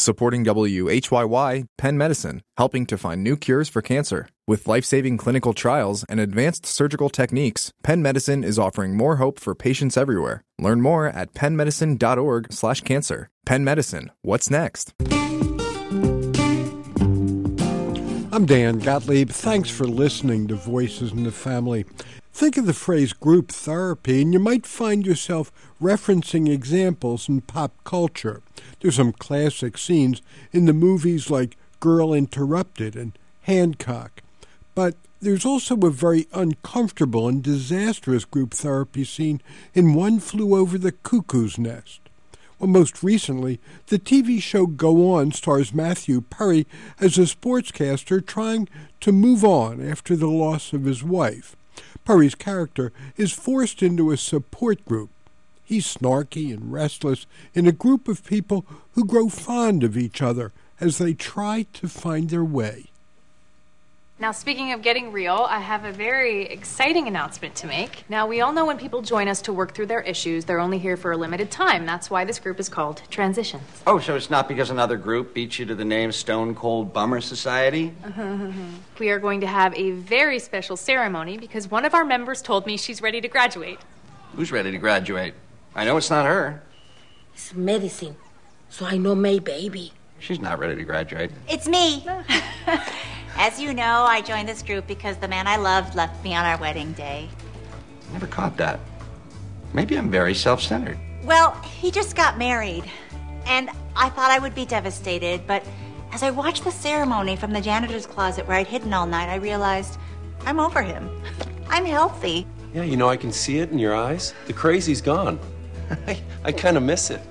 Supporting WHYY, Penn Medicine, helping to find new cures for cancer. With life-saving clinical trials and advanced surgical techniques, Penn Medicine is offering more hope for patients everywhere. Learn more at pennmedicine.org/cancer. Penn Medicine, what's next? I'm Dan Gottlieb. Thanks for listening to Voices in the Family. Think of the phrase group therapy, and you might find yourself referencing examples in pop culture. There's some classic scenes in the movies like Girl Interrupted and Hancock. But there's also a very uncomfortable and disastrous group therapy scene in One Flew Over the Cuckoo's Nest. Well, most recently, the TV show Go On stars Matthew Perry as a sportscaster trying to move on after the loss of his wife. Perry's character is forced into a support group. He's snarky and restless in a group of people who grow fond of each other as they try to find their way. Now, speaking of getting real, I have a very exciting announcement to make. Now, we all know when people join us to work through their issues, they're only here for a limited time. That's why this group is called Transitions. Oh, so it's not because another group beat you to the name Stone Cold Bummer Society? We are going to have a very special ceremony because one of our members told me she's ready to graduate. Who's ready to graduate? I know it's not her. It's medicine, so I know my baby. She's not ready to graduate. It's me. As you know, I joined this group because the man I loved left me on our wedding day. Never caught that. Maybe I'm very self-centered. Well, he just got married, and I thought I would be devastated, but as I watched the ceremony from the janitor's closet where I'd hidden all night, I realized I'm over him. I'm healthy. Yeah, you know, I can see it in your eyes. The crazy's gone. I kind of miss it.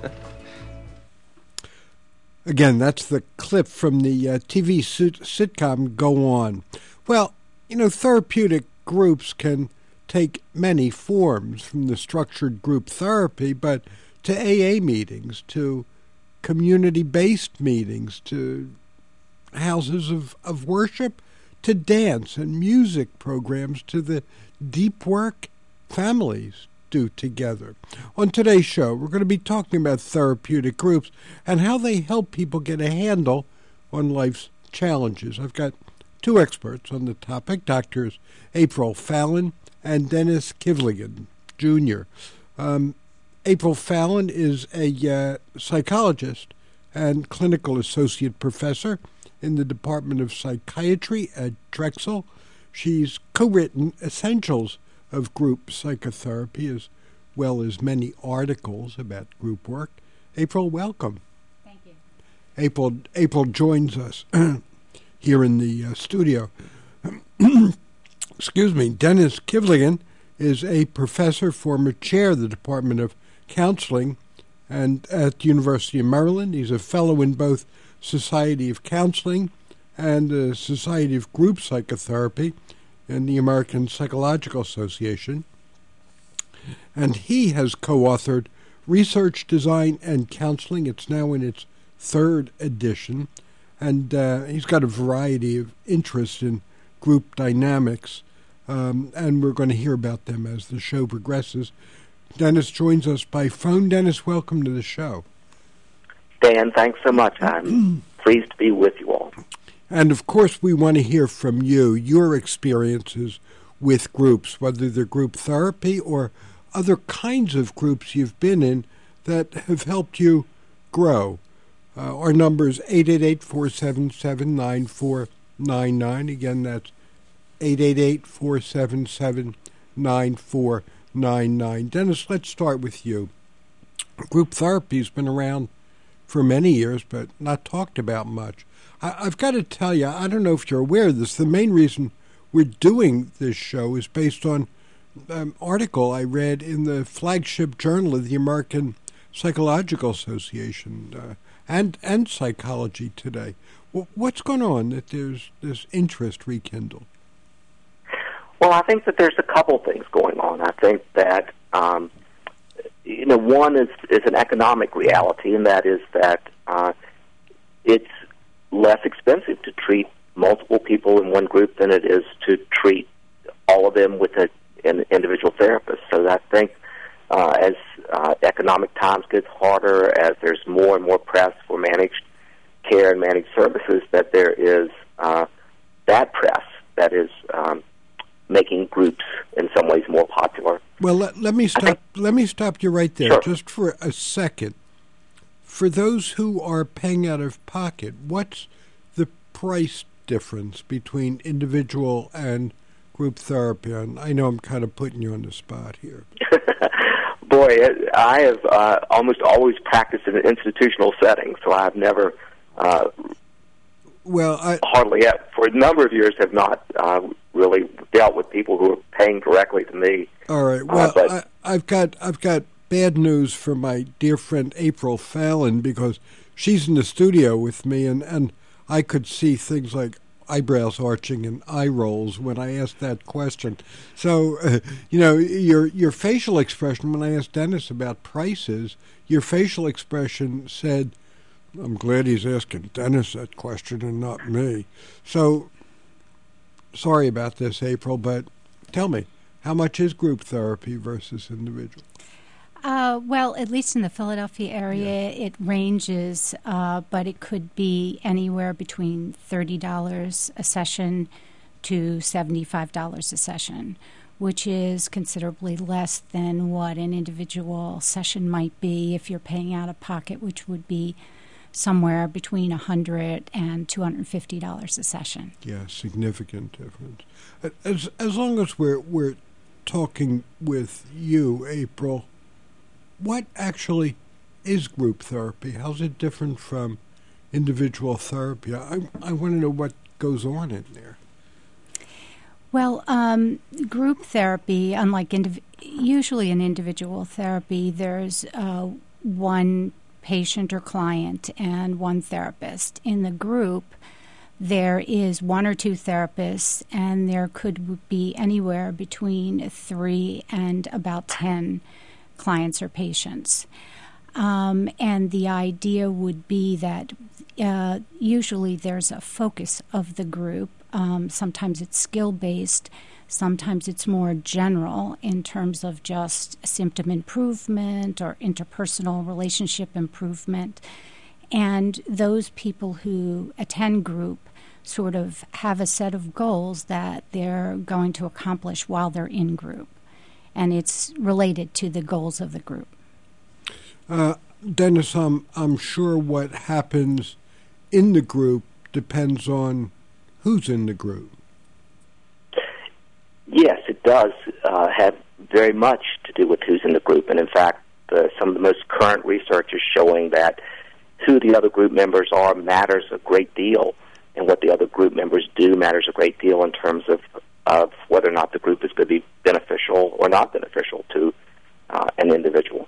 Again, that's the clip from the TV sitcom Go On. Well, you know, therapeutic groups can take many forms, from the structured group therapy, but to AA meetings, to community-based meetings, to houses of worship, to dance and music programs, to the deep work families do together. On today's show, we're going to be talking about therapeutic groups and how they help people get a handle on life's challenges. I've got two experts on the topic, Doctors April Fallon and Dennis Kivligan, Jr. April Fallon is a psychologist and clinical associate professor in the Department of Psychiatry at Drexel. She's co-written Essentials of Group Psychotherapy, as well as many articles about group work. April, welcome. Thank you. April joins us here in the studio. Excuse me. Dennis Kivligan is a professor, former chair of the Department of Counseling and at the University of Maryland. He's a fellow in both Society of Counseling and the Society of Group Psychotherapy in the American Psychological Association. And he has co-authored Research, Design, and Counseling. It's now in its third edition. And he's got a variety of interests in group dynamics. And we're going to hear about them as the show progresses. Dennis joins us by phone. Dennis, welcome to the show. Dan, thanks so much. I'm pleased to be with you all. And, of course, we want to hear from you, your experiences with groups, whether they're group therapy or other kinds of groups you've been in that have helped you grow. Our number is 888-477-9499. Again, that's 888-477-9499. Dennis, let's start with you. Group therapy has been around for many years, but not talked about much. I've got to tell you, I don't know if you're aware of this, the main reason we're doing this show is based on an article I read in the flagship journal of the American Psychological Association and Psychology Today. What's going on that there's this interest rekindled? Well, I think that there's a couple things going on. I think that, one is an economic reality, and that is that it's less expensive to treat multiple people in one group than it is to treat all of them with an individual therapist. So I think as economic times gets harder, as there's more and more press for managed care and managed services, that there is that press that is making groups in some ways more popular. Well, let me stop you right there, Sure. just for a second. For those who are paying out of pocket, what's the price difference between individual and group therapy? And I know I'm kind of putting you on the spot here. Boy, I have almost always practiced in an institutional setting, so I've never, hardly yet, for a number of years, have not really dealt with people who are paying directly to me. All right. Well, I've got bad news for my dear friend April Fallon, because she's in the studio with me, and I could see things like eyebrows arching and eye rolls when I asked that question. So, your facial expression, when I asked Dennis about prices, your facial expression said, I'm glad he's asking Dennis that question and not me. So, sorry about this, April, but tell me, how much is group therapy versus individual? Well, at least in the Philadelphia area, it ranges, but it could be anywhere between $30 a session to $75 a session, which is considerably less than what an individual session might be if you're paying out of pocket, which would be somewhere between $100 and $250 a session. Yeah, significant difference. As long as we're talking with you, April, what actually is group therapy? How's it different from individual therapy? I want to know what goes on in there. Well, group therapy, unlike usually in individual therapy, there's one patient or client and one therapist. In the group, there is one or two therapists, and there could be anywhere between 3 and about 10 clients or patients. And the idea would be that usually there's a focus of the group. Sometimes it's skill-based, sometimes it's more general in terms of just symptom improvement or interpersonal relationship improvement. And those people who attend group sort of have a set of goals that they're going to accomplish while they're in group. And it's related to the goals of the group. Dennis, I'm sure what happens in the group depends on who's in the group. Yes, it does have very much to do with who's in the group. And in fact, some of the most current research is showing that who the other group members are matters a great deal, and what the other group members do matters a great deal in terms of whether or not the group is going to be beneficial or not beneficial to an individual.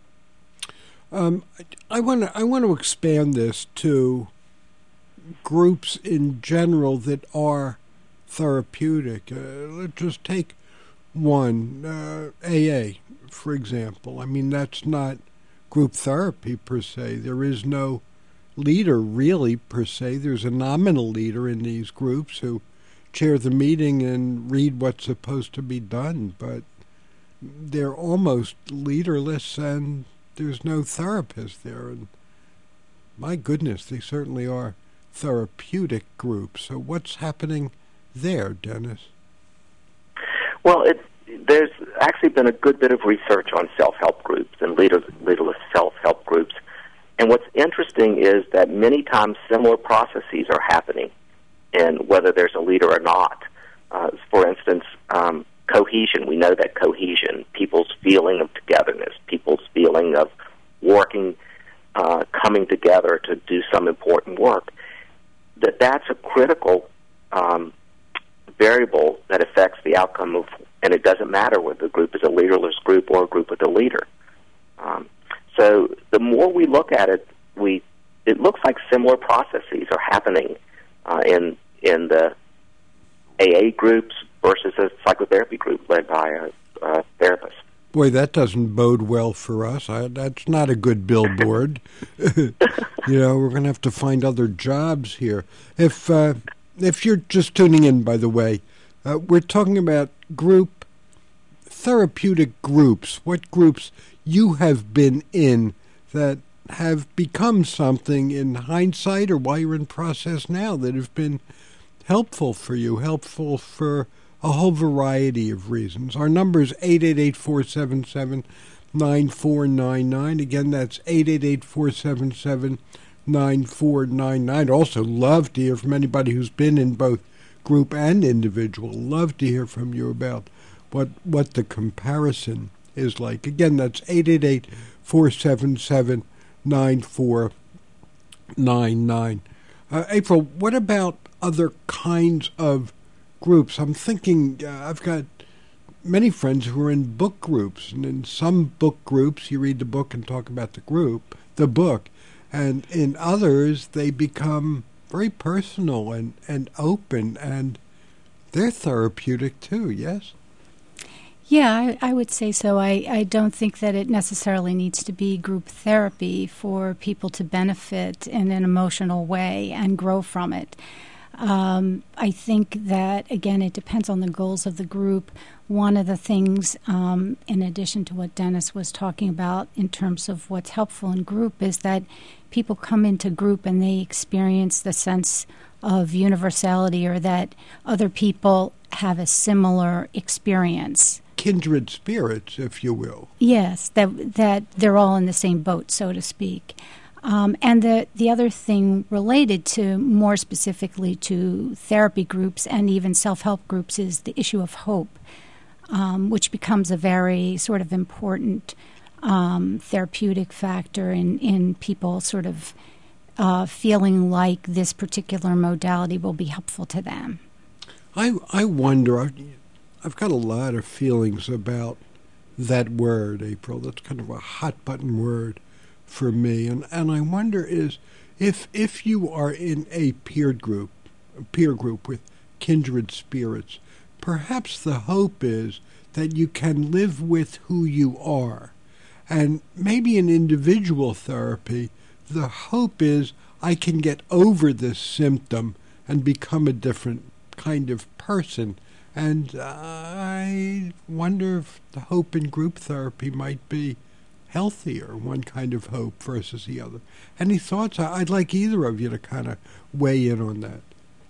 I want to expand this to groups in general that are therapeutic. Let's just take one, AA, for example. I mean, that's not group therapy per se. There is no leader really per se. There's a nominal leader in these groups who chair the meeting and read what's supposed to be done, but they're almost leaderless, and there's no therapist there. And my goodness, they certainly are therapeutic groups. So what's happening there, Dennis? Well, there's actually been a good bit of research on self-help groups and leaderless self-help groups. And what's interesting is that many times similar processes are happening in whether there's a leader or not. For instance, cohesion. We know that cohesion, people's feeling of togetherness, people's feeling of working, coming together to do some important work, that's a critical variable that affects the outcome of, and it doesn't matter whether the group is a leaderless group or a group with a leader. So the more we look at it, it looks like similar processes are happening in the AA groups versus a psychotherapy group led by a therapist. Boy, that doesn't bode well for us. That's not a good billboard. We're going to have to find other jobs here. If you're just tuning in, by the way, we're talking about group therapeutic groups, what groups you have been in that have become something in hindsight or while you're in process now that have been helpful for you, helpful for a whole variety of reasons. Our number is 888-477-9499. Again, that's 888-477-9499. Also love to hear from anybody who's been in both group and individual. Love to hear from you about what the comparison is like. Again, that's 888-477-9499. April, what about other kinds of groups? I'm thinking, I've got many friends who are in book groups, and in some book groups you read the book and talk about the book, and in others they become very personal and open, and they're therapeutic too, yes? Yeah, I would say so. I don't think that it necessarily needs to be group therapy for people to benefit in an emotional way and grow from it. I think that, again, it depends on the goals of the group. One of the things, in addition to what Dennis was talking about in terms of what's helpful in group, is that people come into group and they experience the sense of universality, or that other people have a similar experience. Kindred spirits, if you will. Yes, that they're all in the same boat, so to speak. And the other thing related to, more specifically to therapy groups and even self-help groups, is the issue of hope, which becomes a very sort of important therapeutic factor in people sort of feeling like this particular modality will be helpful to them. I wonder, I've got a lot of feelings about that word, April. That's kind of a hot-button word for me. And I wonder is if you are in a peer group with kindred spirits, perhaps the hope is that you can live with who you are. And maybe in individual therapy, the hope is I can get over this symptom and become a different kind of person. And I wonder if the hope in group therapy might be healthier, one kind of hope versus the other. Any thoughts? I'd like either of you to kind of weigh in on that.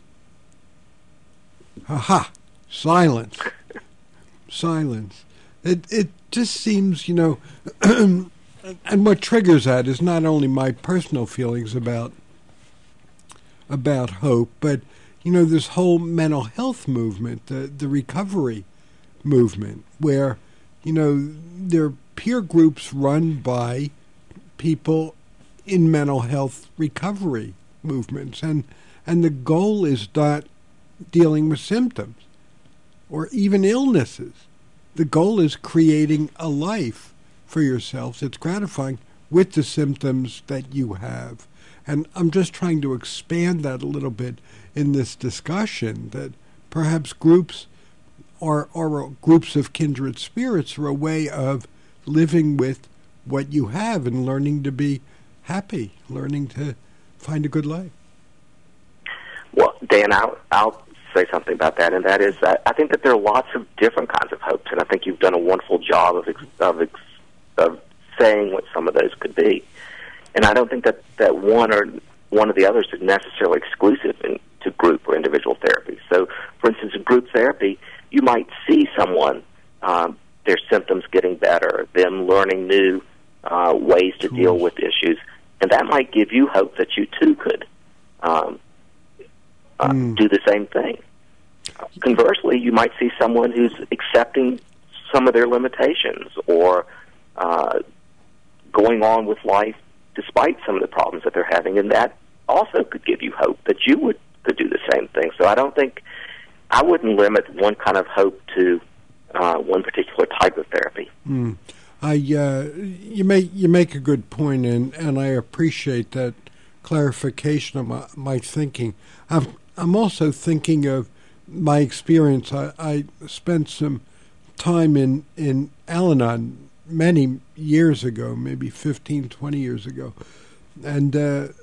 Aha! Silence. Silence. It just seems, and what triggers that is not only my personal feelings about hope, but this whole mental health movement, the recovery movement, where, there are peer groups run by people in mental health recovery movements. And the goal is not dealing with symptoms or even illnesses. The goal is creating a life for yourselves that's gratifying with the symptoms that you have. And I'm just trying to expand that a little bit in this discussion, that perhaps groups or groups of kindred spirits are a way of living with what you have and learning to be happy, learning to find a good life. Well, Dan, I'll say something about that, and that is that I think that there are lots of different kinds of hopes, and I think you've done a wonderful job of saying what some of those could be. And I don't think that one or the others is necessarily exclusive to group or individual therapy. So, for instance, in group therapy, you might see someone, their symptoms getting better, them learning new ways to deal with issues, and that might give you hope that you too could do the same thing. Conversely, you might see someone who's accepting some of their limitations or going on with life despite some of the problems that they're having, and that also could give you hope that you could do the same thing. So I wouldn't limit one kind of hope to one particular type of therapy. You make a good point, and I appreciate that clarification of my thinking. I'm also thinking of my experience. I spent some time in Al-Anon many years ago, maybe 15, 20 years ago. And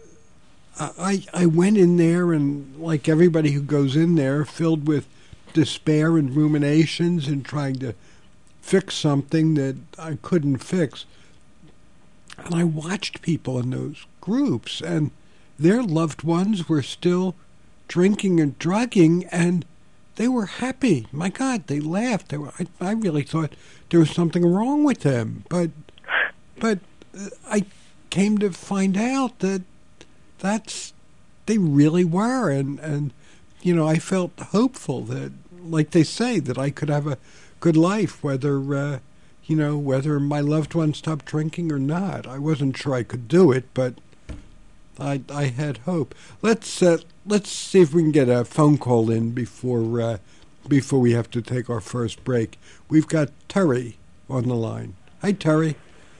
I went in there, and like everybody who goes in there, filled with despair and ruminations and trying to fix something that I couldn't fix. And I watched people in those groups, and their loved ones were still drinking and drugging, and they were happy. My God, they laughed. I really thought there was something wrong with them. But I came to find out that they really were. And you know, I felt hopeful that, like they say, that I could have a good life, whether my loved one stopped drinking or not. I wasn't sure I could do it, but I had hope. Let's see if we can get a phone call in before we have to take our first break. We've got Terry on the line. Hi, Terry.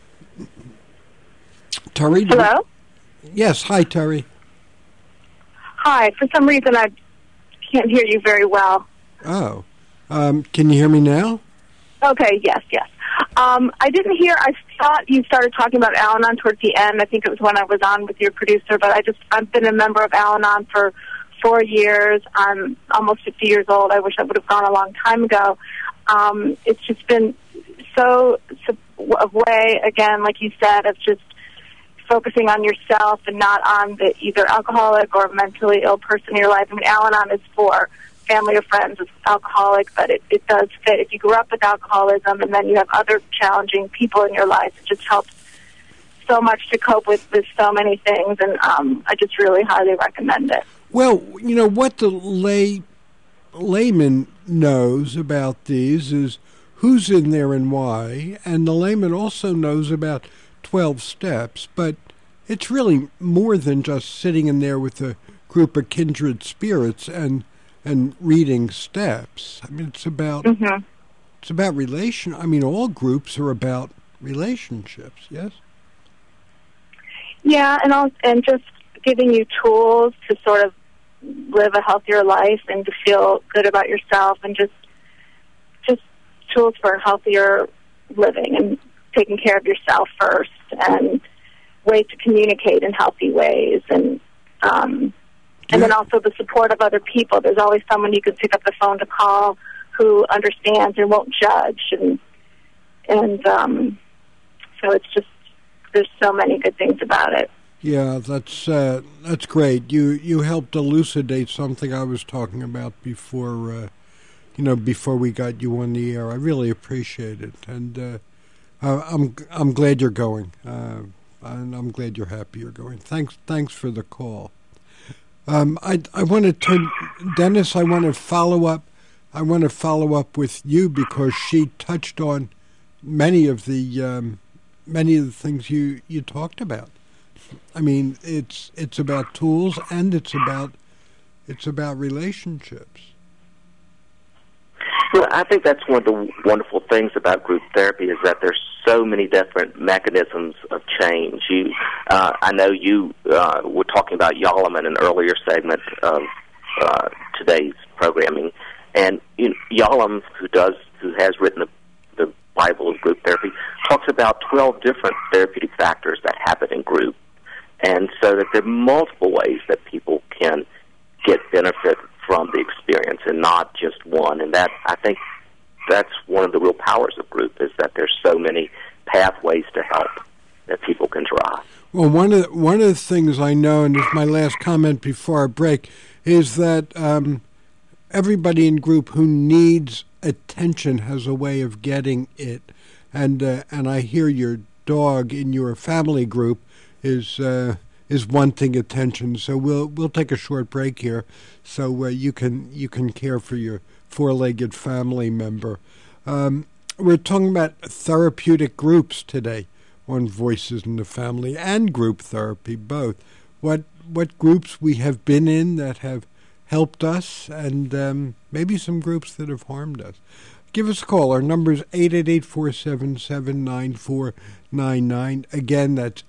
Terry? Hello? Yes, hi, Terry. Hi. For some reason, I can't hear you very well. Oh. Can you hear me now? Okay, yes. I didn't hear, I thought you started talking about Al-Anon towards the end. I think it was when I was on with your producer, but I've been a member of Al-Anon for 4 years. I'm almost 50 years old. I wish I would have gone a long time ago. It's just been so a way, again, like you said, of just focusing on yourself and not on the either alcoholic or mentally ill person in your life. I mean, Al-Anon is for family or friends of alcoholic, but it does fit. If you grew up with alcoholism and then you have other challenging people in your life, it just helps so much to cope with so many things, and I just really highly recommend it. Well, you know, what the layman knows about these is who's in there and why, and the layman also knows about 12 steps, but it's really more than just sitting in there with a group of kindred spirits and reading steps. I mean, it's about relation. I mean, all groups are about relationships. Yes. Yeah, and just giving you tools to sort of live a healthier life and to feel good about yourself, and just tools for healthier living and taking care of yourself first, and ways to communicate in healthy ways, and then also the support of other people. There's always someone you can pick up the phone to call who understands and won't judge, and so it's just, there's so many good things about it. Yeah, that's great. You helped elucidate something I was talking about before. Before we got you on the air. I really appreciate it, and I'm glad you're going, and I'm glad you're happy you're going. Thanks for the call. I want to turn, Dennis. I want to follow up with you, because she touched on many of the things you talked about. I mean, it's about tools, and it's about relationships. Well, I think that's one of the wonderful things about group therapy, is that there's so many different mechanisms of change. I know you were talking about Yalom in an earlier segment of today's programming, and Yalom, who has written the Bible of group therapy, talks about 12 different therapeutic factors that happen in group, and so that there are multiple ways that people can get benefit from the experience, and not just one. And that, I think, that's one of the real powers of group, is that there's so many pathways to help that people can try. Well, one of the things I know, and this is my last comment before our break, is that everybody in group who needs attention has a way of getting it, and I hear your dog in your family group is wanting attention. So we'll take a short break here, so you can care for your four-legged family member. We're talking about therapeutic groups today on Voices in the Family, and group therapy, both. What groups we have been in that have helped us, and maybe some groups that have harmed us. Give us a call. Our number is 888-477-9499. Again, that's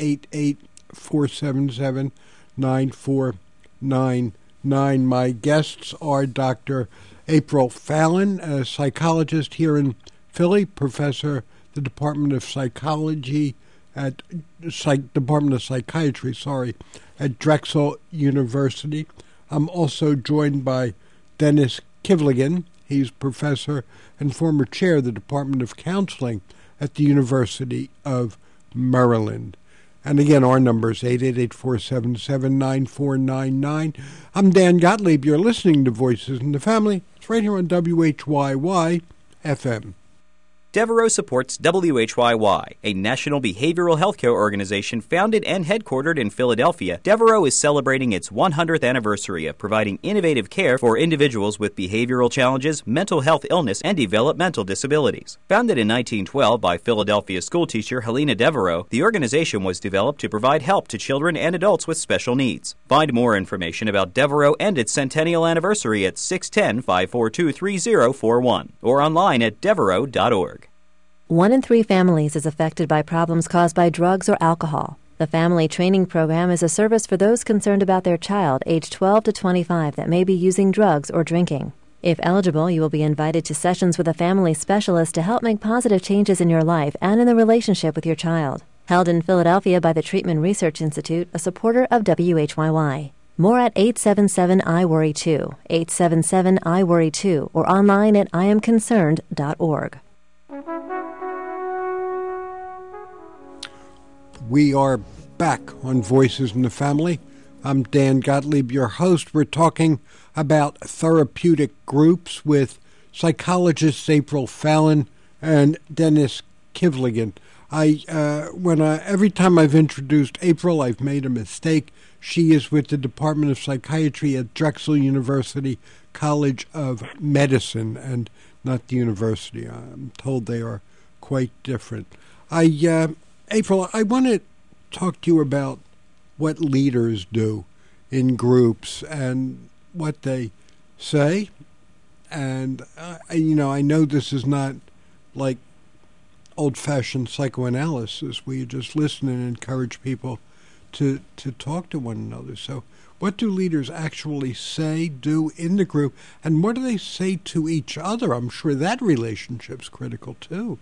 888-477-9499. My guests are Dr. April Fallon, a psychologist here in Philly, professor the Department of Psychiatry at Drexel University. I'm also joined by Dennis Kivligan. He's professor and former chair of the Department of Counseling at the University of Maryland. And again, our number is 888-477-9499. I'm Dan Gottlieb. You're listening to Voices in the Family. It's right here on WHYY FM. Devereaux supports WHYY, a national behavioral health care organization founded and headquartered in Philadelphia. Devereaux is celebrating its 100th anniversary of providing innovative care for individuals with behavioral challenges, mental health illness, and developmental disabilities. Founded in 1912 by Philadelphia schoolteacher Helena Devereaux, the organization was developed to provide help to children and adults with special needs. Find more information about Devereaux and its centennial anniversary at 610-542-3041 or online at devereaux.org. 1 in 3 families is affected by problems caused by drugs or alcohol. The Family Training Program is a service for those concerned about their child aged 12 to 25 that may be using drugs or drinking. If eligible, you will be invited to sessions with a family specialist to help make positive changes in your life and in the relationship with your child. Held in Philadelphia by the Treatment Research Institute, a supporter of WHYY. More at 877-I-WORRY-2, 877-I-WORRY-2, or online at IamConcerned.org. We are back on Voices in the Family. I'm Dan Gottlieb, your host. We're talking about therapeutic groups with psychologists April Fallon and Dennis Kivligan. Every time I've introduced April, I've made a mistake. She is with the Department of Psychiatry at Drexel University College of Medicine, and not the university. I'm told they are quite different. April, I want to talk to you about what leaders do in groups and what they say. And, I know this is not like old-fashioned psychoanalysis where you just listen and encourage people to talk to one another. So what do leaders actually say, do in the group, and what do they say to each other? I'm sure that relationship's critical, too.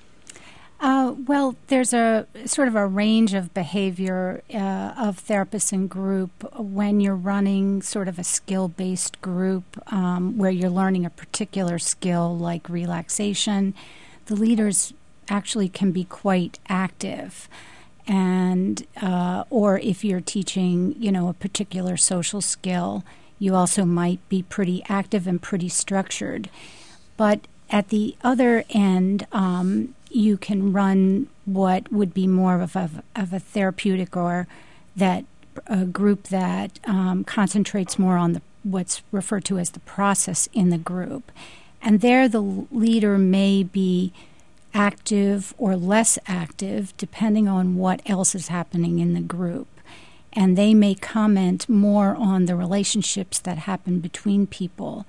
Well, there's a sort of a range of behavior of therapists in group when you're running sort of a skill-based group where you're learning a particular skill like relaxation. The leaders actually can be quite active, and or if you're teaching, a particular social skill, you also might be pretty active and pretty structured. But at the other end, you can run what would be more of a therapeutic or that a group that concentrates more on what's referred to as the process in the group. And there the leader may be active or less active depending on what else is happening in the group. And they may comment more on the relationships that happen between people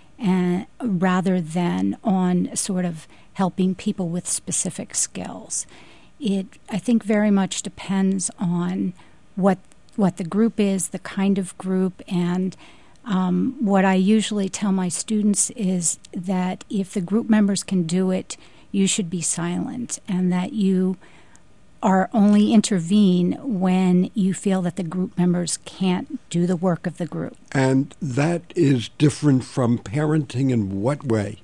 rather than on sort of helping people with specific skills. It, I think, very much depends on what the group is, the kind of group, and what I usually tell my students is that if the group members can do it, you should be silent, and that you are only intervene when you feel that the group members can't do the work of the group. And that is different from parenting in what way?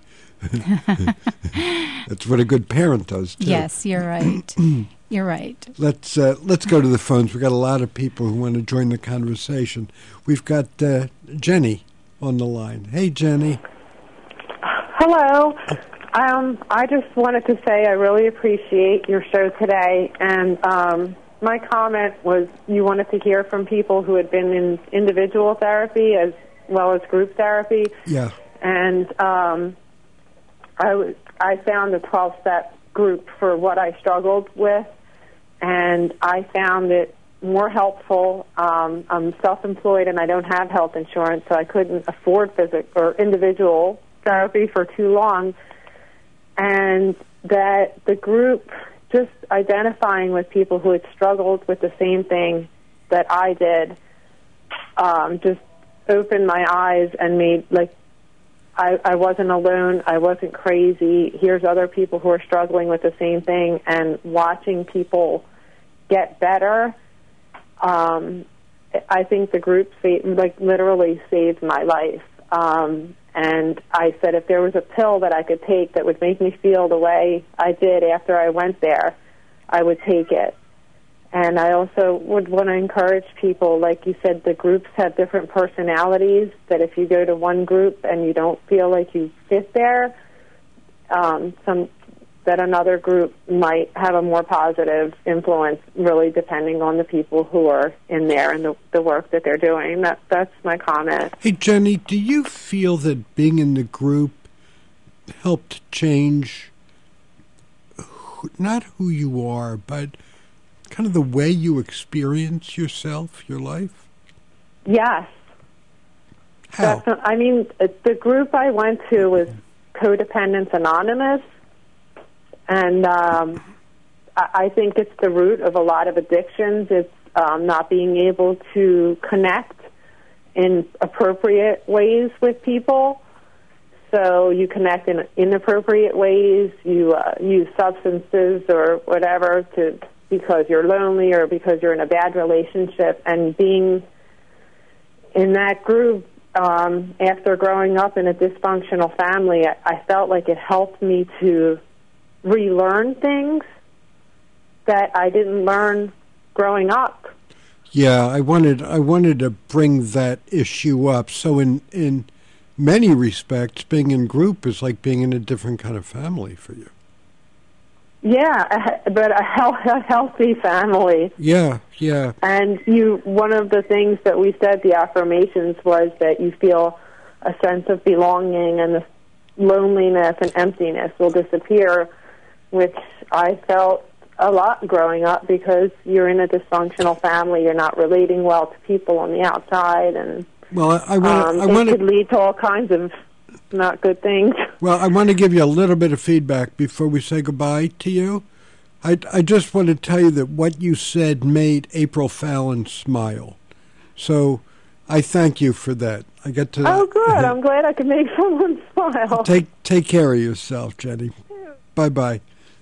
That's what a good parent does, too. Yes, you're right. You're right. Let's go to the phones. We've got a lot of people who want to join the conversation. We've got Jenny on the line. Hey, Jenny. Hello. I just wanted to say I really appreciate your show today, and my comment was you wanted to hear from people who had been in individual therapy as well as group therapy. Yeah. And I found a 12-step group for what I struggled with, and I found it more helpful. I'm self-employed and I don't have health insurance, so I couldn't afford or individual therapy for too long. And that the group, just identifying with people who had struggled with the same thing that I did, just opened my eyes and made, I wasn't alone, I wasn't crazy. Here's other people who are struggling with the same thing, and watching people get better. I think the group literally saved my life. And I said if there was a pill that I could take that would make me feel the way I did after I went there, I would take it. And I also would want to encourage people, like you said, the groups have different personalities, that if you go to one group and you don't feel like you fit there, that another group might have a more positive influence, really depending on the people who are in there and the work that they're doing. That's my comment. Hey, Jenny, do you feel that being in the group helped change not who you are, but kind of the way you experience yourself, your life? Yes. How? The group I went to was Codependence Anonymous, and I think it's the root of a lot of addictions. It's not being able to connect in appropriate ways with people. So you connect in inappropriate ways. You use substances or whatever because you're lonely or because you're in a bad relationship. And being in that group, after growing up in a dysfunctional family, I felt like it helped me to relearn things that I didn't learn growing up. Yeah, I wanted to bring that issue up. So in many respects, being in group is like being in a different kind of family for you. Yeah, but a healthy family. Yeah, yeah. And one of the things that we said, the affirmations, was that you feel a sense of belonging and the loneliness and emptiness will disappear, which I felt a lot growing up because you're in a dysfunctional family. You're not relating well to people on the outside, and it could lead to all kinds of not good things. Well, I want to give you a little bit of feedback before we say goodbye to you. I just want to tell you that what you said made April Fallon smile. So I thank you for that. I get to. Oh, good. I'm glad I could make someone smile. Take care of yourself, Jenny. Bye-bye.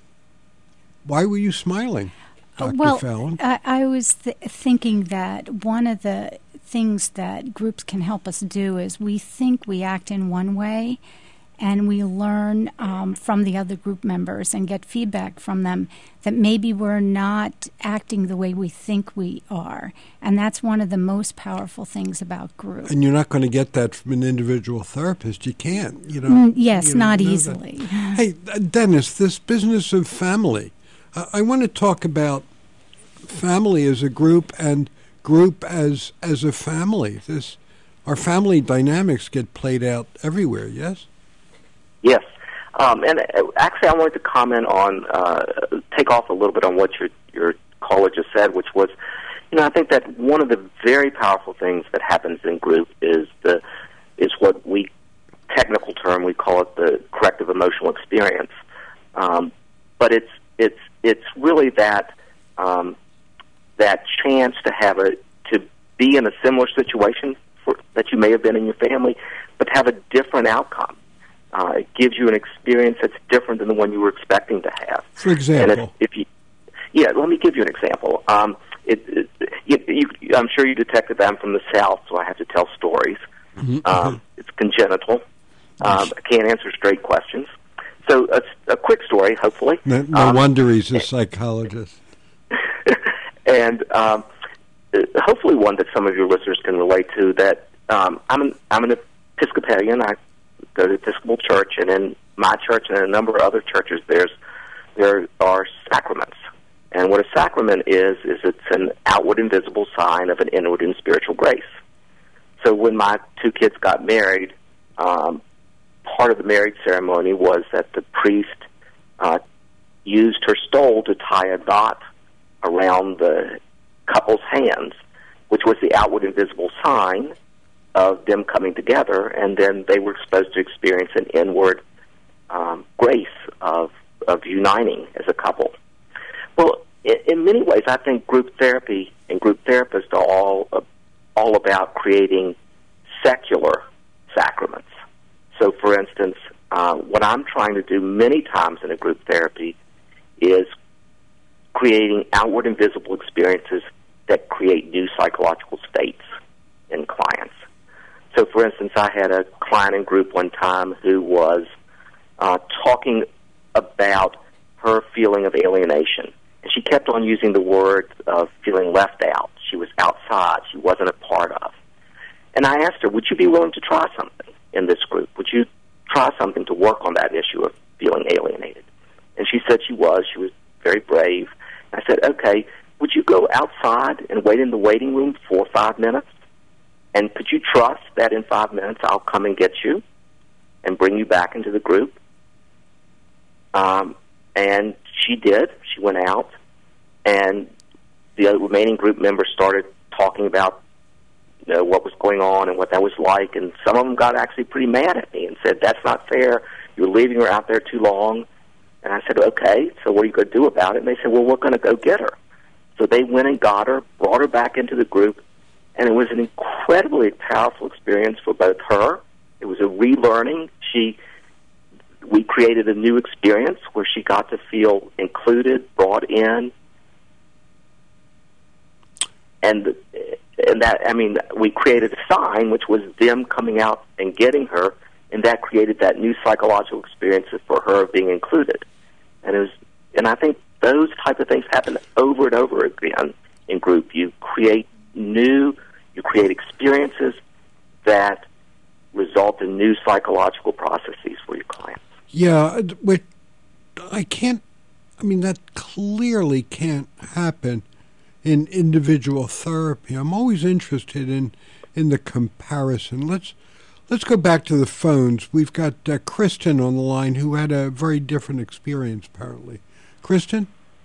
Why were you smiling, Dr. Fallon? I was thinking that one of the things that groups can help us do is we think we act in one way, and we learn from the other group members and get feedback from them that maybe we're not acting the way we think we are. And that's one of the most powerful things about group. And you're not going to get that from an individual therapist. You can't. Yes, not easily. Hey, Dennis, this business of family. I want to talk about family as a group and group as a family. Our family dynamics get played out everywhere, yes? Yes. And actually, I wanted to comment on, take off a little bit on what your caller just said, which was, I think that one of the very powerful things that happens in group is what technical term, we call it the corrective emotional experience. But it's really that chance to be in a similar situation that you may have been in your family, but have a different outcome. It gives you an experience that's different than the one you were expecting to have. For example, let me give you an example. I'm sure you detected that I'm from the South, so I have to tell stories. Mm-hmm. It's congenital. I can't answer straight questions. So a quick story, hopefully. No wonder he's a psychologist. And hopefully one that some of your listeners can relate to. That I'm an Episcopalian. I go to Episcopal Church, and in my church and in a number of other churches, there are sacraments. And what a sacrament is it's an outward and visible sign of an inward and spiritual grace. So when my two kids got married, part of the marriage ceremony was that the priest used her stole to tie a knot around the couple's hands, which was the outward and visible sign of them coming together, and then they were supposed to experience an inward grace of uniting as a couple. Well, in many ways, I think group therapy and group therapists are all about creating secular sacraments. So, for instance, what I'm trying to do many times in a group therapy is creating outward and visible experiences that create new psychological states in clients. So, for for instance, I had a client in group one time who was talking about her feeling of alienation. And she kept on using the word of feeling left out. She was outside. She wasn't a part of. And I asked her, would you be willing to try something in this group? Would you try something to work on that issue of feeling alienated? And she said she was. She was very brave. I said, okay, would you go outside and wait in the waiting room for 5 minutes? And could you trust that in 5 minutes I'll come and get you and bring you back into the group? And she did. She went out, and the remaining group members started talking about what was going on and what that was like, and some of them got actually pretty mad at me and said, that's not fair. You're leaving her out there too long. And I said, okay, so what are you going to do about it? And they said, well, we're going to go get her. So they went and got her, brought her back into the group, and it was an incredibly powerful experience for both her. It was a relearning. We created a new experience where she got to feel included, brought in, and that, I mean, we created a sign, which was them coming out and getting her, and that created that new psychological experience for her of being included. And I think those type of things happen over and over again in group. You create experiences that result in new psychological processes for your clients. Yeah, that clearly can't happen in individual therapy. I'm always interested in the comparison. Let's go back to the phones. We've got Kristen on the line who had a very different experience, apparently. Kristen?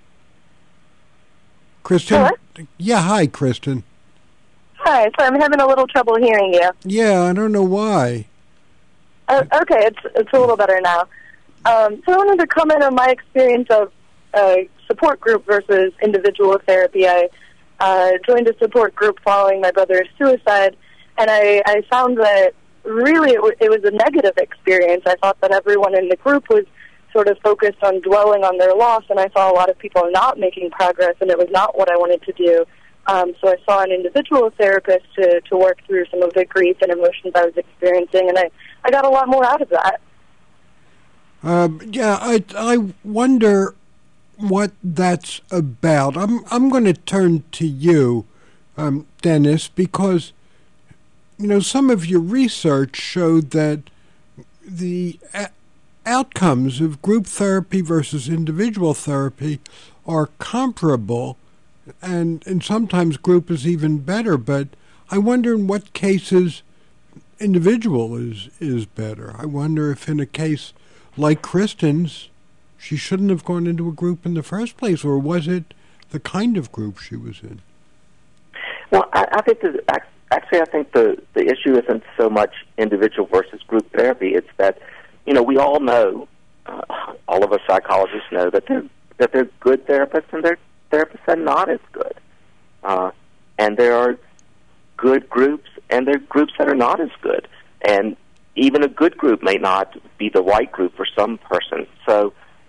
Hello? Yeah, hi, Kristen. Hi, sorry, I'm having a little trouble hearing you. Yeah, I don't know why. Okay, it's a little better now. So I wanted to comment on my experience of support group versus individual therapy. I joined a support group following my brother's suicide, and I found that really it was a negative experience. I thought that everyone in the group was sort of focused on dwelling on their loss, and I saw a lot of people not making progress, and it was not what I wanted to do. So I saw an individual therapist to work through some of the grief and emotions I was experiencing, and I got a lot more out of that. I wonder what that's about. I'm going to turn to you, Dennis, because some of your research showed that the outcomes of group therapy versus individual therapy are comparable, and sometimes group is even better. But I wonder in what cases individual is better. I wonder if in a case like Kristen's, she shouldn't have gone into a group in the first place, or was it the kind of group she was in? Well, I think the issue isn't so much individual versus group therapy. It's that, we all know, all of us psychologists know that they're good therapists and they're therapists that are not as good. And there are good groups and there are groups that are not as good. And even a good group may not be the right group for some person. So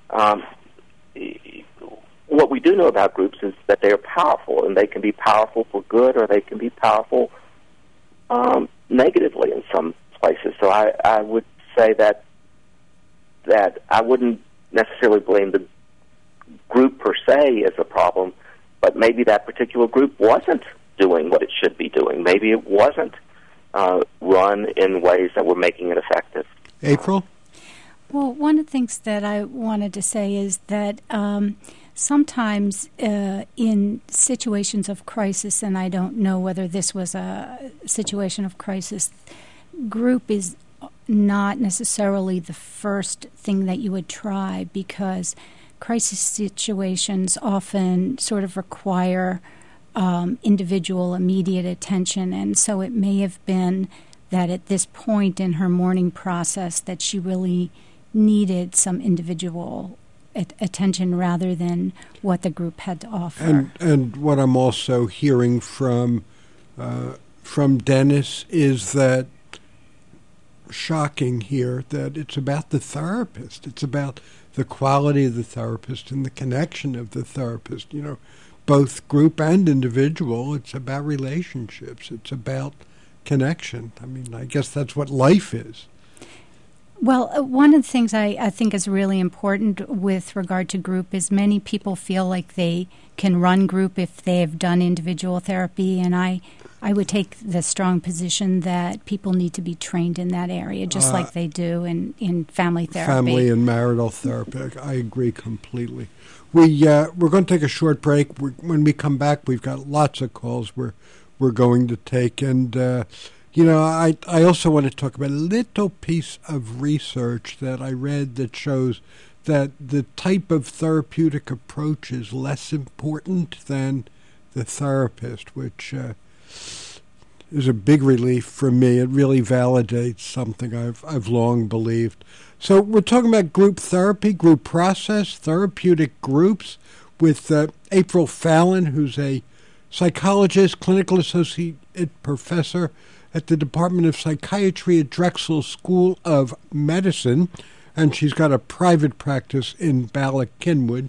what we do know about groups is that they are powerful, and they can be powerful for good or they can be powerful negatively in some places. So I would say that I wouldn't necessarily blame the group per se as a problem, but maybe that particular group wasn't doing what it should be doing. Maybe it wasn't run in ways that were making it effective. April? Well, one of the things that I wanted to say is that sometimes in situations of crisis, and I don't know whether this was a situation of crisis, group is not necessarily the first thing that you would try, because crisis situations often sort of require individual immediate attention, and so it may have been that at this point in her mourning process that she really needed some individual attention rather than what the group had to offer. And what I'm also hearing from Dennis is that, shocking here, that it's about the therapist. It's about the quality of the therapist and the connection of the therapist. Both group and individual. It's about relationships. It's about connection. I mean, I guess that's what life is. Well, one of the things I think is really important with regard to group is many people feel like they can run group if they have done individual therapy, and I would take the strong position that people need to be trained in that area, just like they do in family therapy. Family and marital therapy. I agree completely. We're going to take a short break. When we come back, we've got lots of calls we're going to take, and I also want to talk about a little piece of research that I read that shows that the type of therapeutic approach is less important than the therapist, which is a big relief for me. It really validates something I've long believed. So we're talking about group therapy, group process, therapeutic groups with April Fallon, who's a psychologist, clinical associate professor at the Department of Psychiatry at Drexel School of Medicine, and she's got a private practice in Bala-Cynwyd.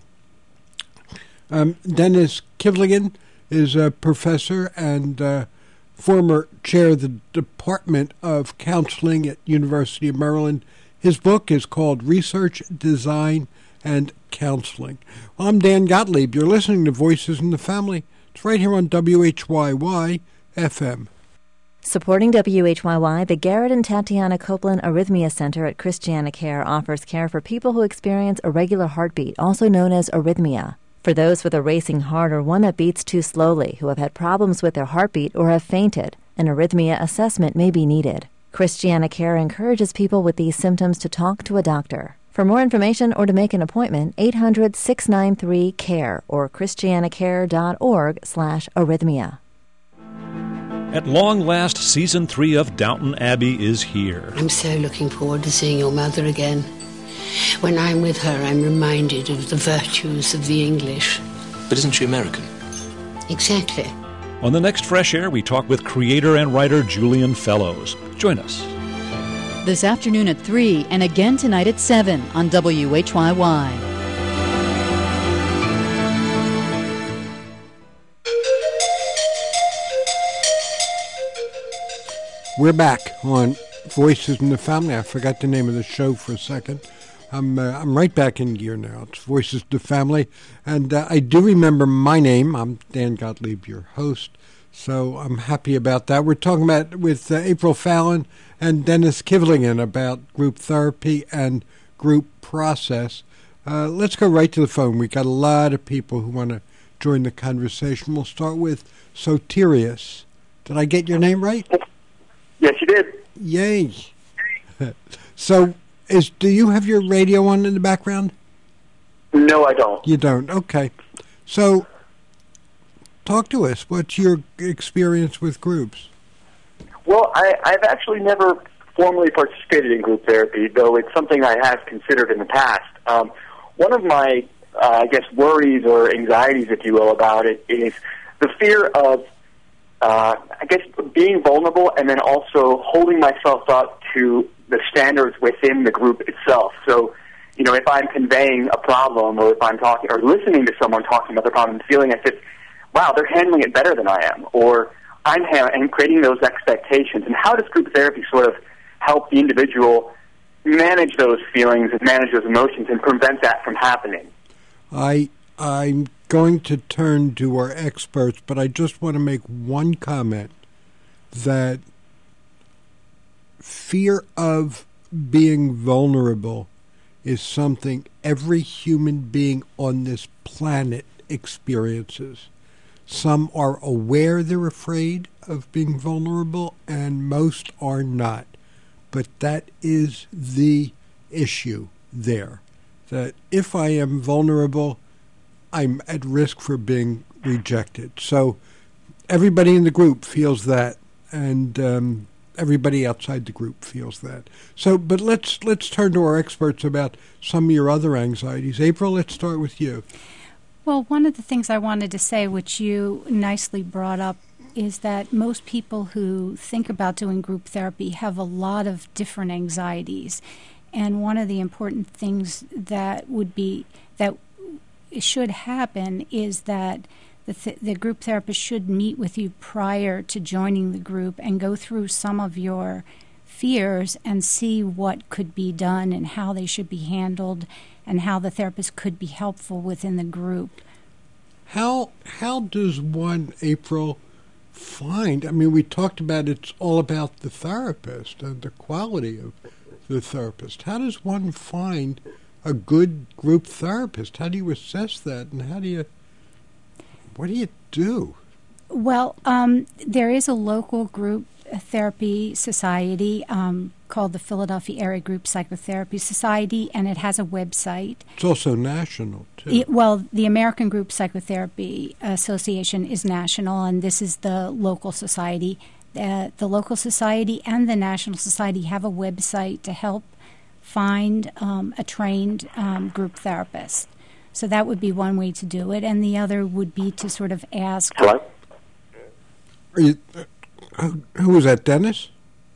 Dennis Kivlingen is a professor and former chair of the Department of Counseling at University of Maryland. His book is called Research, Design, and Counseling. Well, I'm Dan Gottlieb. You're listening to Voices in the Family. It's right here on WHYY FM. Supporting WHYY, the Garrett and Tatiana Copeland Arrhythmia Center at Christiana Care offers care for people who experience irregular heartbeat, also known as arrhythmia. For those with a racing heart or one that beats too slowly, who have had problems with their heartbeat or have fainted, an arrhythmia assessment may be needed. Christiana Care encourages people with these symptoms to talk to a doctor. For more information or to make an appointment, 800-693-CARE or christianacare.org/arrhythmia. At long last, Season 3 of Downton Abbey is here. I'm so looking forward to seeing your mother again. When I'm with her, I'm reminded of the virtues of the English. But isn't she American? Exactly. On the next Fresh Air, we talk with creator and writer Julian Fellows. Join us. This afternoon at 3 and again tonight at 7 on WHYY. We're back on Voices in the Family. I forgot the name of the show for a second. I'm right back in gear now. It's Voices in the Family, and I do remember my name. I'm Dan Gottlieb, your host, so I'm happy about that. We're talking about with April Fallon and Dennis Kivlingen about group therapy and group process. Let's go right to the phone. We've got a lot of people who want to join the conversation. We'll start with Soterius. Did I get your name right? Yes, you did. Yay. So, do you have your radio on in the background? No, I don't. You don't? Okay. So, talk to us. What's your experience with groups? Well, I've actually never formally participated in group therapy, though it's something I have considered in the past. One of my, worries or anxieties, if you will, about it is the fear of being vulnerable and then also holding myself up to the standards within the group itself. So, if I'm conveying a problem or if I'm talking or listening to someone talking about the problem, feeling as if, wow, they're handling it better than I am, or and creating those expectations. And how does group therapy sort of help the individual manage those feelings and manage those emotions and prevent that from happening? I'm going to turn to our experts, but I just want to make one comment that fear of being vulnerable is something every human being on this planet experiences. Some are aware they're afraid of being vulnerable, and most are not. But that is the issue there, that if I am vulnerable, I'm at risk for being rejected. So everybody in the group feels that, and everybody outside the group feels that. So, but let's turn to our experts about some of your other anxieties. April, let's start with you. Well, one of the things I wanted to say, which you nicely brought up, is that most people who think about doing group therapy have a lot of different anxieties. And one of the important things that should happen is that the group therapist should meet with you prior to joining the group and go through some of your fears and see what could be done and how they should be handled and how the therapist could be helpful within the group. How does one, April, find? I mean, we talked about it's all about the therapist and the quality of the therapist. How does one find a good group therapist? How do you assess that, and what do you do? Well, there is a local group therapy society called the Philadelphia Area Group Psychotherapy Society, and it has a website. It's also national, too. The American Group Psychotherapy Association is national, and this is the local society. The local society and the national society have a website to help find a trained group therapist. So that would be one way to do it, and the other would be to sort of ask... Hello? Are you... Who was that, Dennis?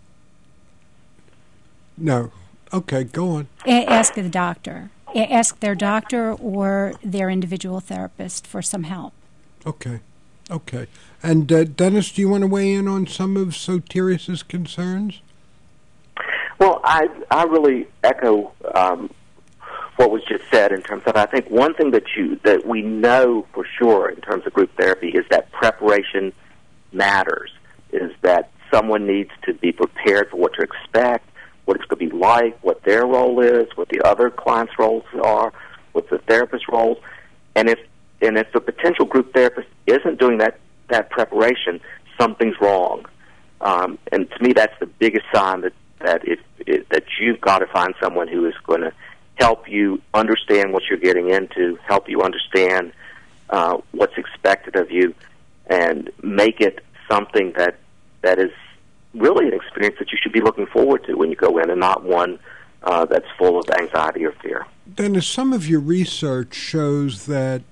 No. Okay, go on. Ask the doctor. Ask their doctor or their individual therapist for some help. Okay. And Dennis, do you want to weigh in on some of Sotirius's concerns? Well, I really echo what was just said in terms of, I think one thing that we know for sure in terms of group therapy is that preparation matters. Is that someone needs to be prepared for what to expect, what it's going to be like, what their role is, what the other client's roles are, what the therapist's roles, and if the potential group therapist isn't doing that preparation, something's wrong. And to me, that's the biggest sign that you've got to find someone who is going to help you understand what you're getting into, help you understand what's expected of you, and make it something that is really an experience that you should be looking forward to when you go in, and not one that's full of anxiety or fear. Dennis, some of your research shows that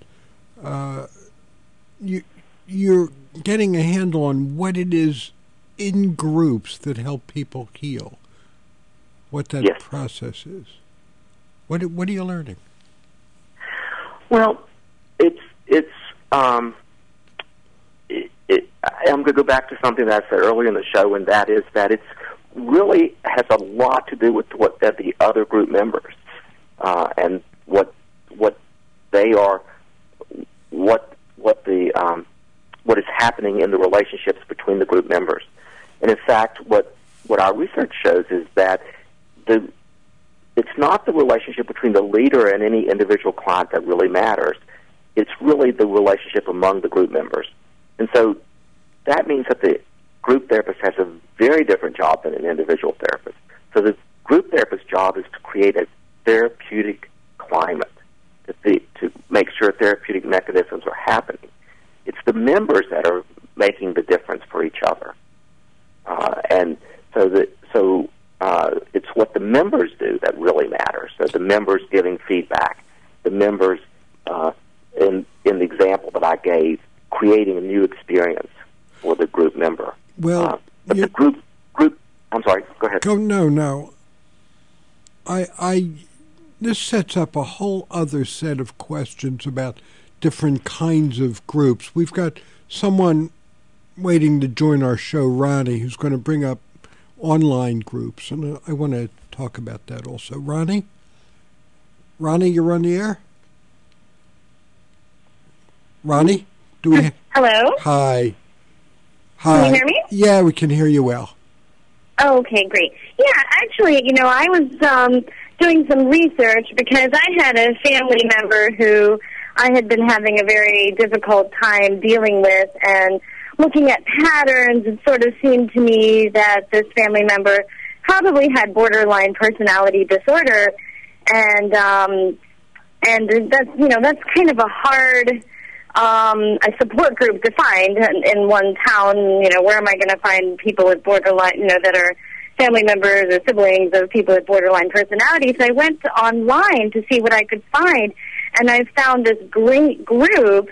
you're getting a handle on what it is in groups that help people heal, what that process is. What are you learning? Well, I'm going to go back to something that I said earlier in the show, and that is that it's really has a lot to do with what the other group members and what they are, what is happening in the relationships between the group members. And in fact, what our research shows is that it's not the relationship between the leader and any individual client that really matters. It's really the relationship among the group members. And so that means that the group therapist has a very different job than an individual therapist. So the group therapist's job is to create a therapeutic climate, to make sure therapeutic mechanisms are happening. It's the members that are making the difference for each other. And so it's what the members do that really matters. So the members giving feedback, the members, in the example that I gave, creating a new experience for the group member. Well, but the group. I'm sorry. Go ahead. No. This sets up a whole other set of questions about different kinds of groups. We've got someone waiting to join our show, Ronnie, who's going to bring up online groups, and I want to talk about that also. Ronnie, you're on the air. Ronnie, do we? Hello. Hi. Can you hear me? Yeah, we can hear you well. Oh, okay, great. Yeah, actually, I was doing some research because I had a family member who I had been having a very difficult time dealing with, and looking at patterns, it sort of seemed to me that this family member probably had borderline personality disorder, and that's kind of a hard a support group to find in one town. Where am I going to find people with borderline, that are family members or siblings of people with borderline personality? So I went online to see what I could find, and I found this great group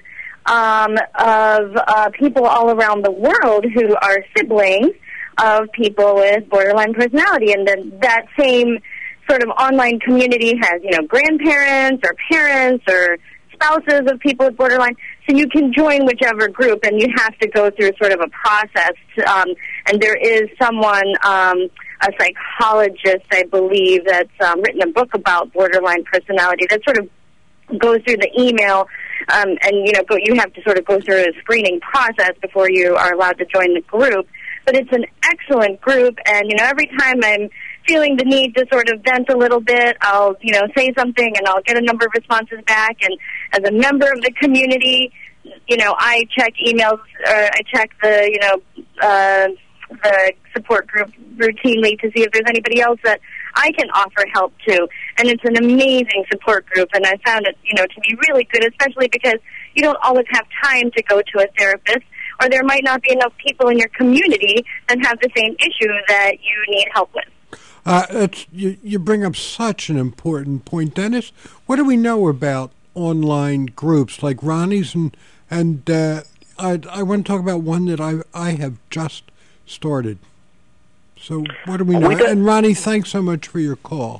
of people all around the world who are siblings of people with borderline personality. And then that same sort of online community has, grandparents or parents or spouses of people with borderline. So you can join whichever group, and you have to go through sort of a process. And there is someone, a psychologist, I believe, that's written a book about borderline personality that sort of goes through the email, and you have to sort of go through a screening process before you are allowed to join the group. But it's an excellent group, and every time I'm feeling the need to sort of vent a little bit, I'll say something, and I'll get a number of responses back. And as a member of the community, I check emails, I check the support group routinely to see if there's anybody else that I can offer help to. And it's an amazing support group, and I found it, to be really good, especially because you don't always have time to go to a therapist, or there might not be enough people in your community that have the same issue that you need help with. You bring up such an important point, Dennis. What do we know about online groups like Ronnie's? And I want to talk about one that I have just started. So what do we know? And Ronnie, thanks so much for your call.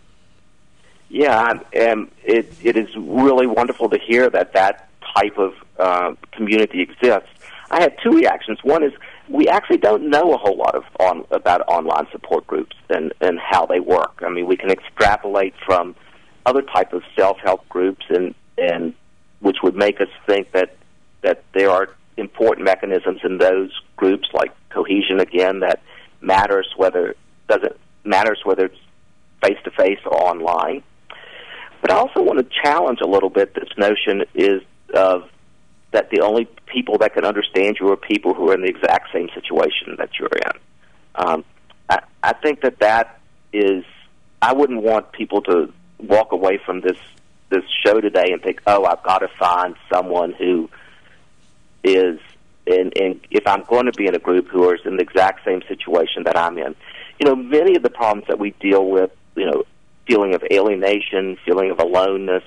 Yeah, it is really wonderful to hear that type of community exists. I had two reactions. One is we actually don't know a whole lot about online support groups and how they work. I mean, we can extrapolate from other type of self-help groups, and which would make us think that there are important mechanisms in those groups, like cohesion again, that matters whether it's face-to-face or online. But I also want to challenge a little bit this notion that the only people that can understand you are people who are in the exact same situation that you're in. I think that is, I wouldn't want people to walk away from this show today and think, oh, I've got to find someone who is, and if I'm going to be in a group who is in the exact same situation that I'm in. Many of the problems that we deal with, feeling of alienation, feeling of aloneness,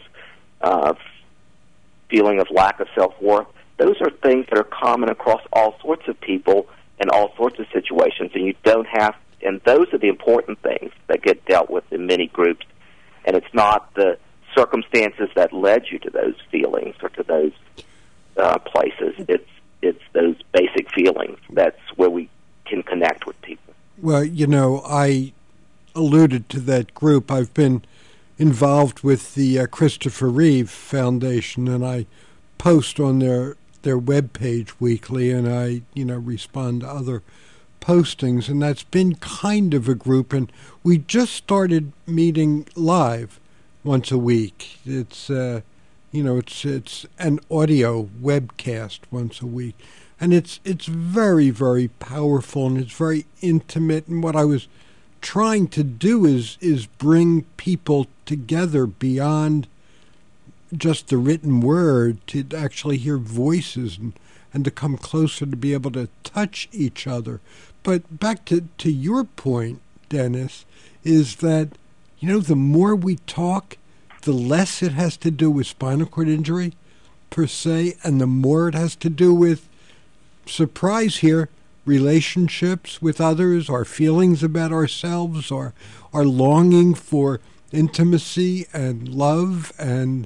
feeling of lack of self-worth, those are things that are common across all sorts of people and all sorts of situations, and those are the important things that get dealt with in many groups, and it's not the circumstances that led you to those feelings or to those places. It's those basic feelings. That's where we can connect with people. Well, I alluded to that group. I've been involved with the Christopher Reeve Foundation, and I post on their webpage weekly, and I respond to other postings, and that's been kind of a group. And we just started meeting live once a week. It's it's an audio webcast once a week, and it's very, very powerful, and it's very intimate. And what I was trying to do is bring people together beyond just the written word, to actually hear voices and to come closer, to be able to touch each other. But back to your point, Dennis, is that the more we talk, the less it has to do with spinal cord injury per se, and the more it has to do with, surprise here, relationships with others, our feelings about ourselves, our longing for intimacy and love, and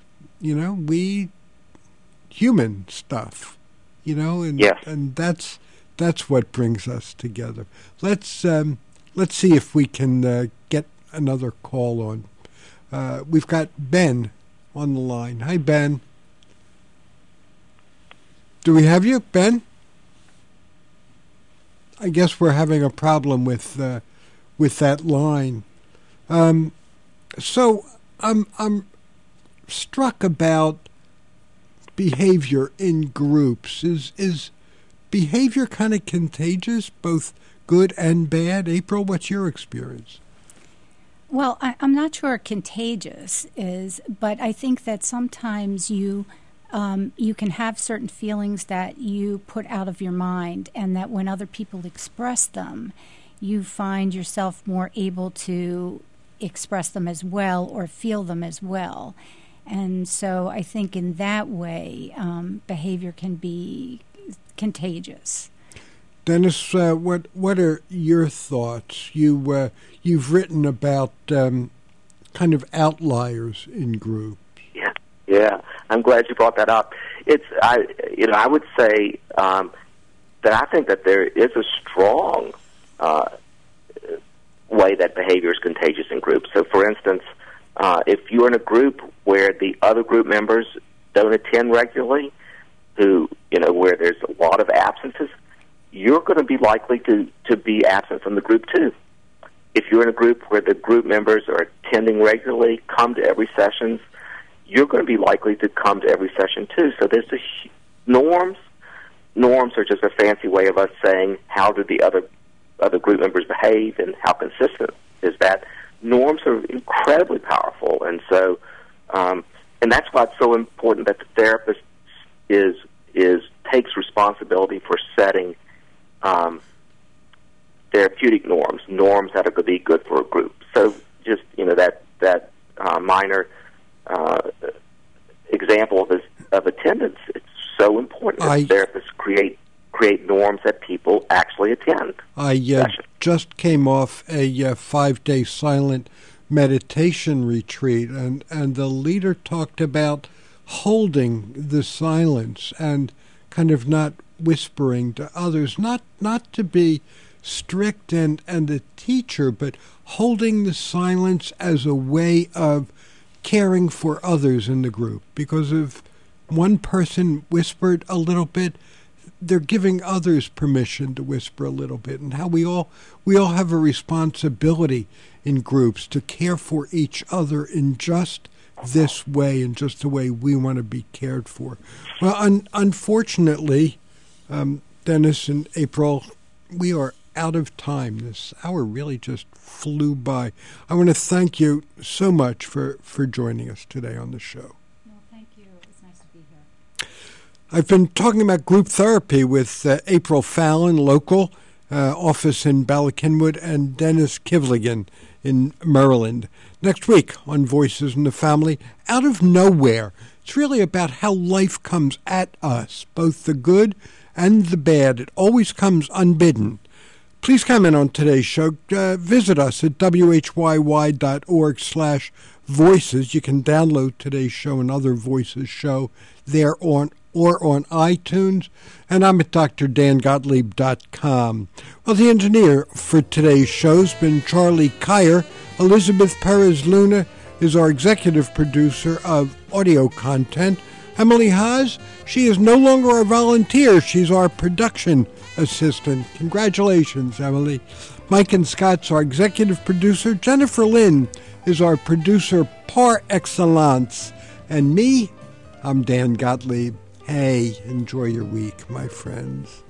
human stuff, and yes. And that's what brings us together. Let's see if we can get another call on. We've got Ben on the line. Hi, Ben. Do we have you, Ben? I guess we're having a problem with that line. So I'm struck about behavior in groups. Is behavior kind of contagious, both good and bad? April, what's your experience? Well, I'm not sure contagious is, but I think that sometimes you can have certain feelings that you put out of your mind, and that when other people express them, you find yourself more able to express them as well or feel them as well. And so I think in that way, behavior can be contagious. Dennis, what are your thoughts? You've written about kind of outliers in groups. Yeah, I'm glad you brought that up. I would say that I think that there is a strong way that behavior is contagious in groups. So, for instance, if you're in a group where the other group members don't attend regularly, where there's a lot of absences, you're going to be likely to be absent from the group too. If you're in a group where the group members are attending regularly, come to every session, you're going to be likely to come to every session too. So there's norms. Norms are just a fancy way of us saying how do the other group members behave and how consistent is that. Norms are incredibly powerful, and so and that's why it's so important that the therapist takes responsibility for setting therapeutic norms that are going to be good for a group. So just that minor example of attendance, it's so important that therapists create norms that people actually attend. I just came off a 5-day silent meditation retreat, and the leader talked about holding the silence and kind of not whispering to others, not to be strict and a teacher, but holding the silence as a way of caring for others in the group. Because if one person whispered a little bit, they're giving others permission to whisper a little bit, and how we all have a responsibility in groups to care for each other in just this way and just the way we want to be cared for. Well, unfortunately, Dennis and April, we are out of time. This hour really just flew by. I want to thank you so much for joining us today on the show. Well, thank you. It's nice to be here. I've been talking about group therapy with April Fallon, local office in Bala Cynwyd, and Dennis Kivligan in Maryland. Next week on Voices in the Family, Out of Nowhere. It's really about how life comes at us, both the good and the bad. It always comes unbidden. Please comment on today's show. Visit us at whyy.org/voices. You can download today's show and other Voices show there on iTunes. And I'm at drdangottlieb.com. Well, the engineer for today's show's been Charlie Kyer. Elizabeth Perez Luna is our executive producer of audio content. Emily Haas, she is no longer a volunteer. She's our production assistant. Congratulations, Emily. Mike and Scott's our executive producer. Jennifer Lynn is our producer par excellence. And me, I'm Dan Gottlieb. Hey, enjoy your week, my friends.